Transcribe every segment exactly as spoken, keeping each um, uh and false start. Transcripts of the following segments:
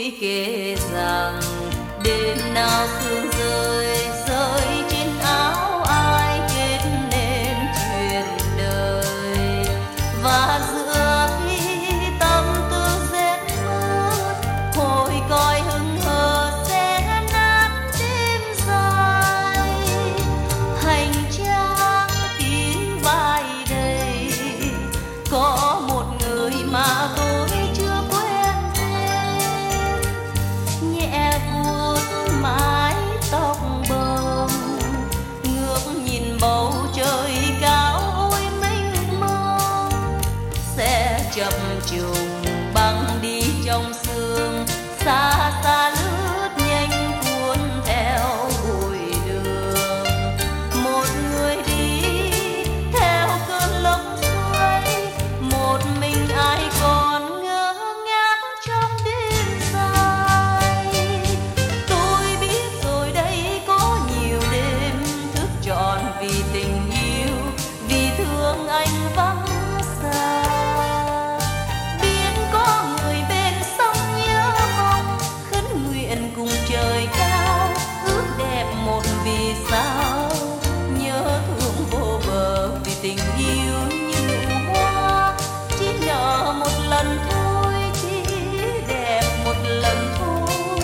tôi kể rằng đêm nào sương rơi rơi trên áo ai kết nên chuyện đời, và giữa khi tâm tư rét mướt hồi còi hững hờ sẽ nát đêm dài. Hành trang kín vai đầy có một người mà tôi chưa quen tên, nhẹ vuốt mái tóc bồng ngước nhìn bầu trời cao ôi mênh mông, sẽ chập trùng băng đi trong sương xa xa lướt nhanh cuốn theo bụi đường. Một người đi theo cơn lốc xoáy, một mình ai còn ngơ ngác trong đêm dài. Tôi biết rồi đây có nhiều đêm thức trọn vì tình yêu, vì thương anh vắng xa. Biết có người bên sông nhớ mong, khấn nguyện cùng trời cao, ước đẹp một vì sao, nhớ thương vô bờ vì tình yêu như hoa, chỉ nở một lần thôi, chỉ đẹp một lần thôi.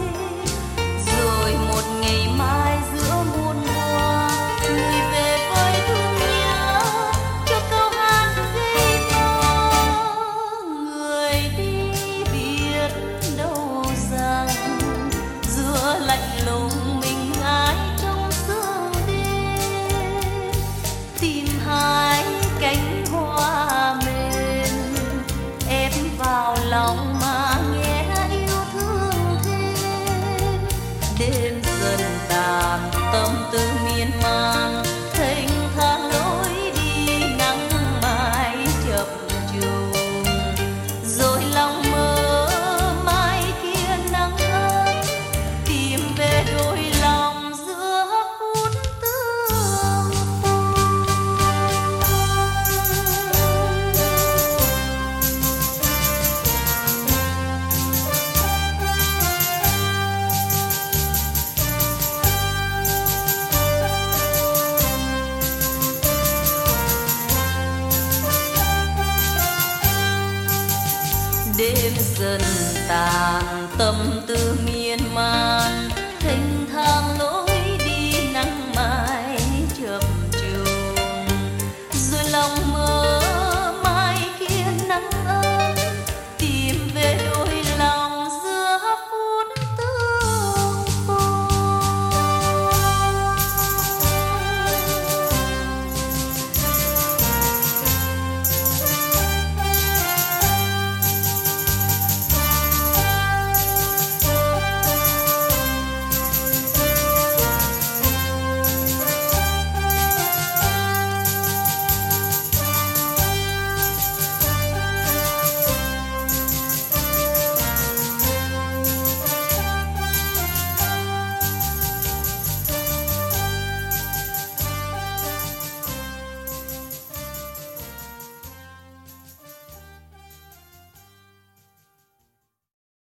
Rồi một ngày mai giữa muôn hoa, người về với thương nhớ cho câu hát gây mơ. Người đi biết đâu rằng giữa lạnh lùng mình ai trong sương đêm, tìm hai cánh hoa mềm ép vào lòng mà nghe yêu thương thêm. Đêm dần tàn tâm tư miên man, thênh thang lối đi nắng mai chập trùng, rồi lòng mơ mai kia nắng ấm tìm về đôi lòng giữa phút tương phùng. Đêm dần tàn tâm tư miên man, thênh thang lối